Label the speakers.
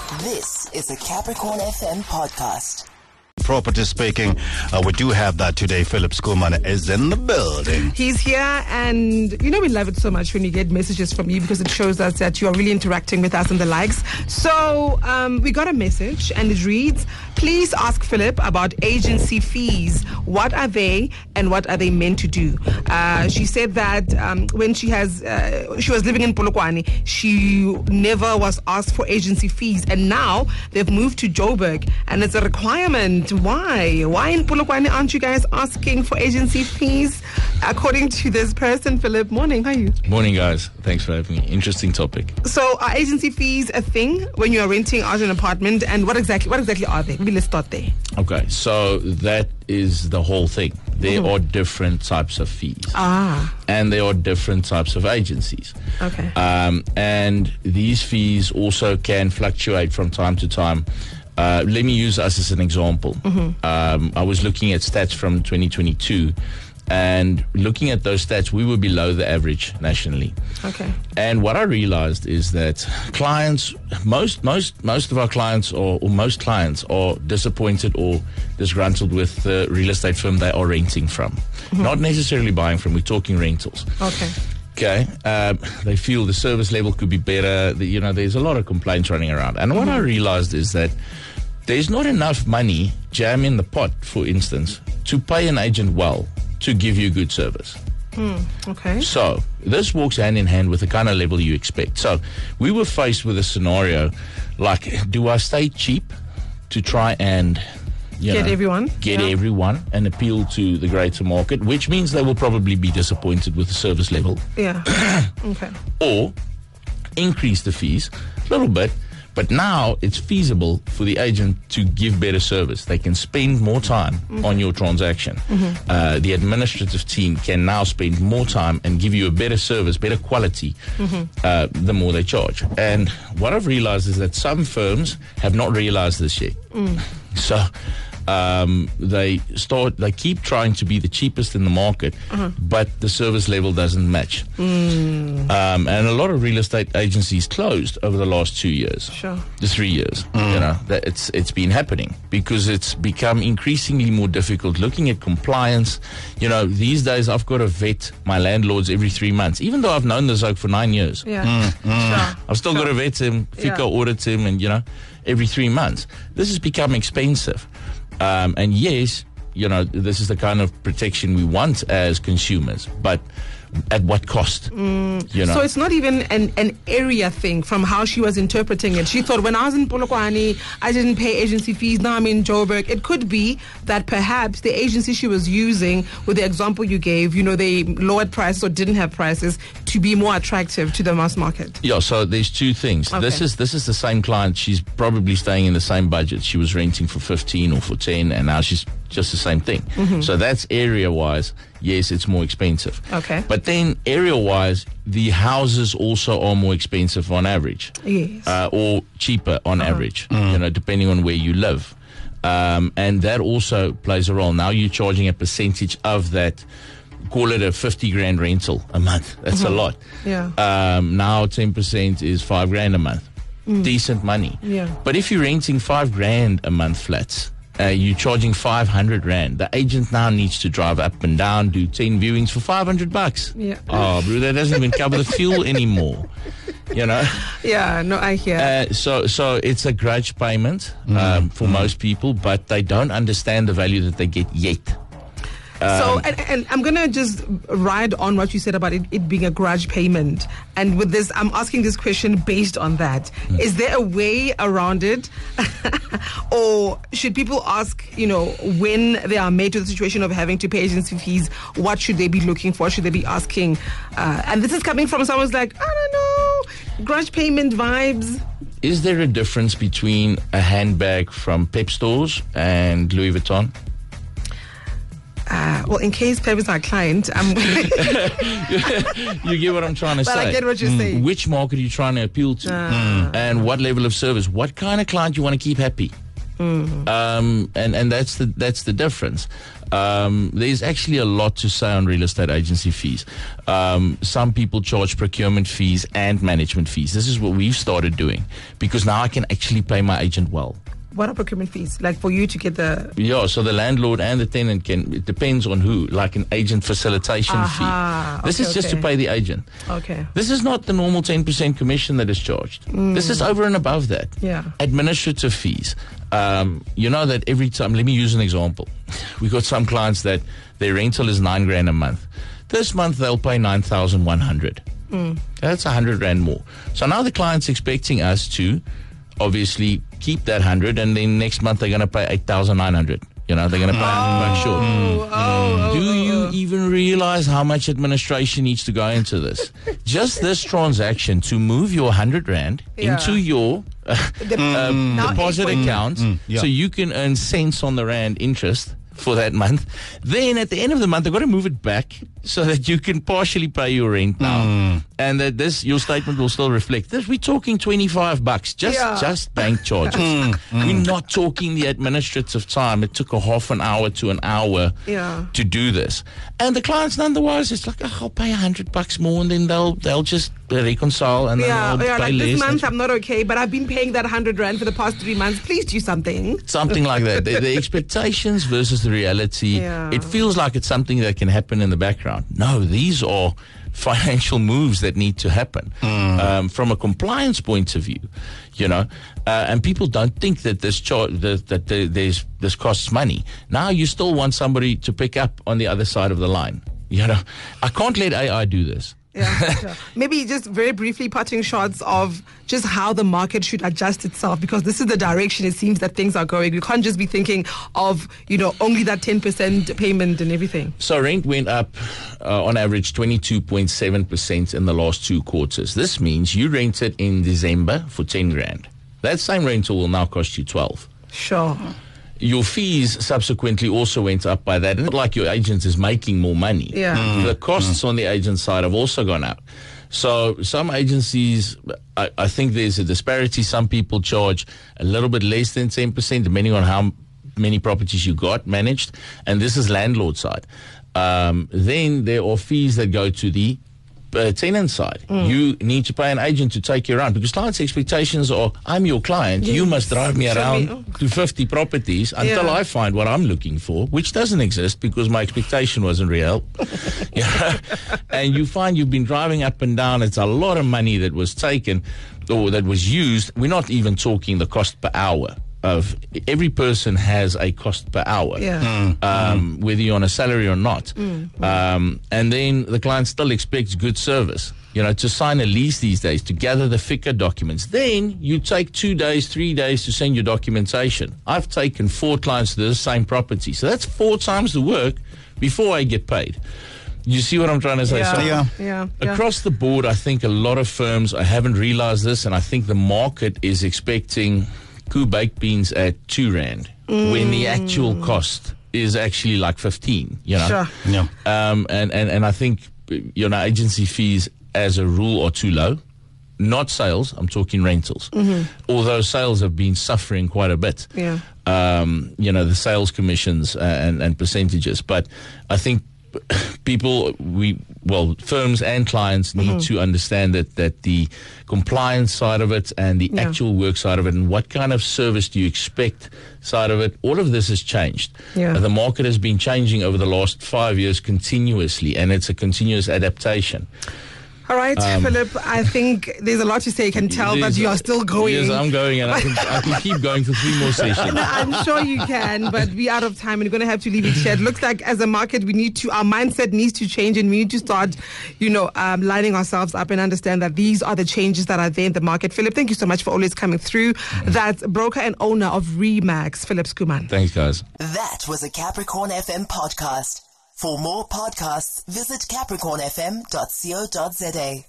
Speaker 1: This is the Capricorn FM podcast.
Speaker 2: Property speaking, we do have that today. Philip Schoolman is in the building.
Speaker 3: He's here, and we love it so much when you get messages from you because it shows us that you are really interacting with us and the likes. So we got a message, and it reads, please ask Philip about agency fees. What are they and what are they meant to do? She said that when she was living in Polokwane, she never was asked for agency fees, and now they've moved to Joburg and it's a requirement. Why? Why in Polokwane aren't you guys asking for agency fees? According to this person, Philip. Morning, how are you?
Speaker 4: Morning, guys. Thanks for having me. Interesting topic.
Speaker 3: So are agency fees a thing when you are renting out an apartment, and what exactly are they? Maybe let's start there.
Speaker 4: Okay, so that is the whole thing. There are different types of fees. And there are different types of agencies.
Speaker 3: Okay.
Speaker 4: And these fees also can fluctuate from time to time. Let me use us as an example. I was looking at stats from 2022, and looking at those stats, we were below the average nationally.
Speaker 3: Okay.
Speaker 4: And what I realized is that clients, most of our clients, or most clients, are disappointed or disgruntled with the real estate firm they are renting from. Not necessarily buying from, we're talking rentals.
Speaker 3: Okay.
Speaker 4: They feel the service level could be better. There's a lot of complaints running around. And what I realized is that there's not enough money jam in the pot, for instance, to pay an agent well to give you good service.
Speaker 3: Okay.
Speaker 4: So this walks hand in hand with the kind of level you expect. So we were faced with a scenario like, do I stay cheap to try and
Speaker 3: get everyone
Speaker 4: and appeal to the greater market, which means they will probably be disappointed with the service level.
Speaker 3: Yeah. Okay.
Speaker 4: Or increase the fees a little bit, but now it's feasible for the agent to give better service. They can spend more time on your transaction. The administrative team can now spend more time and give you a better service, better quality, the more they charge. And what I've realized is that some firms have not realized this yet. So they keep trying to be the cheapest in the market, but the service level doesn't match. And a lot of real estate agencies closed over the last 2 years.
Speaker 3: Sure.
Speaker 4: The 3 years. That it's been happening because it's become increasingly more difficult looking at compliance. These days I've got to vet my landlords every 3 months, even though I've known this for 9 years.
Speaker 3: Yeah. Sure.
Speaker 4: I've still got to vet him, FICA audit him, and every 3 months. This has become expensive. And yes, this is the kind of protection we want as consumers, but at what cost? So it's not even an area thing from how she was interpreting it. She thought, when I was in Polokwane, I didn't pay agency fees. Now I'm in Joburg. It could be that perhaps the agency she was using, with the example you gave, they lowered prices or didn't have prices to be more attractive to the mass market. Yeah, so there's two things.
Speaker 3: Okay.
Speaker 4: This is the same client. She's probably staying in the same budget. She was renting for 15 or for 10, and now she's just the same thing. So that's area-wise. Yes, it's more expensive.
Speaker 3: Okay.
Speaker 4: But then area-wise, the houses also are more expensive on average.
Speaker 3: Yes.
Speaker 4: Or cheaper on average, depending on where you live. And that also plays a role. Now you're charging a percentage of that. Call it a 50 grand rental a month. That's a lot.
Speaker 3: Yeah.
Speaker 4: Now 10% is 5 grand a month. Decent money.
Speaker 3: Yeah.
Speaker 4: But if you're renting 5 grand a month flats, you're charging 500 rand. The agent now needs to drive up and down, do 10 viewings for 500 bucks.
Speaker 3: Yeah.
Speaker 4: Oh, bro, that doesn't even cover the fuel anymore.
Speaker 3: Yeah, no, I hear.
Speaker 4: So it's a grudge payment for most people, but they don't understand the value that they get yet.
Speaker 3: So, and I'm going to just ride on what you said about it being a grudge payment. And with this, I'm asking this question based on that. Is there a way around it? Or should people ask, when they are made to the situation of having to pay agency fees, what should they be looking for? Should they be asking? And this is coming from someone who's like, I don't know, grudge payment vibes.
Speaker 4: Is there a difference between a handbag from Pep Stores and Louis Vuitton?
Speaker 3: Well, in case Pep is our client,
Speaker 4: you get what I'm trying to say.
Speaker 3: But I get what you're saying.
Speaker 4: Which market are you trying to appeal to? And what level of service? What kind of client you want to keep happy? And that's the difference. There's actually a lot to say on real estate agency fees. Some people charge procurement fees and management fees. This is what we've started doing because now I can actually pay my agent well.
Speaker 3: What are procurement fees? Like for you to get the...
Speaker 4: Yeah, so the landlord and the tenant it depends on who, like an agent facilitation fee. This is just to pay the agent.
Speaker 3: Okay.
Speaker 4: This is not the normal 10% commission that is charged. This is over and above that.
Speaker 3: Yeah.
Speaker 4: Administrative fees. You know that every time, let me use an example. We got some clients that their rental is $9,000 a month. This month they'll pay 9,100. That's 100 Rand more. So now the client's expecting us to obviously keep that 100, and then next month they're going to pay 8,900. You know, they're going to pay $100 short. Do you even realize how much administration needs to go into this? Just this transaction to move your 100 Rand into your deposit account so you can earn cents on the Rand interest for that month. Then at the end of the month, they've got to move it back so that you can partially pay your rent now. And that your statement will still reflect this. We're talking $25, just bank charges. We're not talking the administrative time. It took a half an hour to an hour to do this. And the clients, nonetheless, it's like, I'll pay $100 more, and then they'll just reconcile, and then I'll pay
Speaker 3: like
Speaker 4: less.
Speaker 3: This month I'm not okay, but I've been paying that 100 Rand for the past 3 months. Please do something.
Speaker 4: Something like that. The expectations versus the reality. It feels like it's something that can happen in the background. No, these are financial moves that need to happen from a compliance point of view, you know. And people don't think that this costs money. Now you still want somebody to pick up on the other side of the line. You know, I can't let AI do this.
Speaker 3: Sure. Maybe just very briefly parting shots of just how the market should adjust itself, because this is the direction it seems that things are going. We can't just be thinking of, only that 10% payment and everything.
Speaker 4: So rent went up on average 22.7% in the last 2 quarters. This means you rented in December for 10 Rand. That same rental will now cost you 12.
Speaker 3: Sure.
Speaker 4: Your fees subsequently also went up by that. And not like your agent is making more money. The costs on the agent side have also gone up. So some agencies, I think there's a disparity. Some people charge a little bit less than 10%, depending on how many properties you got managed. And this is landlord side. Then there are fees that go to the tenant side. You need to pay an agent to take you around, because clients' expectations are, I'm your client, you must drive me around to 50 properties until I find what I'm looking for, which doesn't exist because my expectation wasn't real. And you find you've been driving up and down. It's a lot of money that was taken or that was used. We're not even talking the cost per hour. Of every person has a cost per hour, whether you're on a salary or not. And then the client still expects good service. To sign a lease these days, to gather the FICA documents. Then you take 2 days, 3 days to send your documentation. I've taken 4 clients to the same property. So that's 4 times the work before I get paid. You see what I'm trying to say? Across the board, I think a lot of firms, I haven't realized this, and I think the market is expecting baked beans at 2 Rand when the actual cost is actually like 15,
Speaker 3: Sure.
Speaker 4: And I think, agency fees as a rule are too low. Not sales, I'm talking rentals. Although sales have been suffering quite a bit. The sales commissions and percentages. But I think firms and clients need to understand that the compliance side of it and the actual work side of it, and what kind of service do you expect side of it, all of this has changed. The market has been changing over the last 5 years continuously, and it's a continuous adaptation.
Speaker 3: All right, Philip, I think there's a lot to say. I can tell that you are still going.
Speaker 4: Yes, I'm going, and I can keep going for 3 more sessions.
Speaker 3: I'm sure you can, but we're out of time, and we're going to have to leave it here. It looks like as a market, our mindset needs to change, and we need to start, lining ourselves up and understand that these are the changes that are there in the market. Philip, thank you so much for always coming through. That's broker and owner of Remax, Philip Schoeman.
Speaker 4: Thanks, guys.
Speaker 1: That was a Capricorn FM podcast. For more podcasts, visit capricornfm.co.za.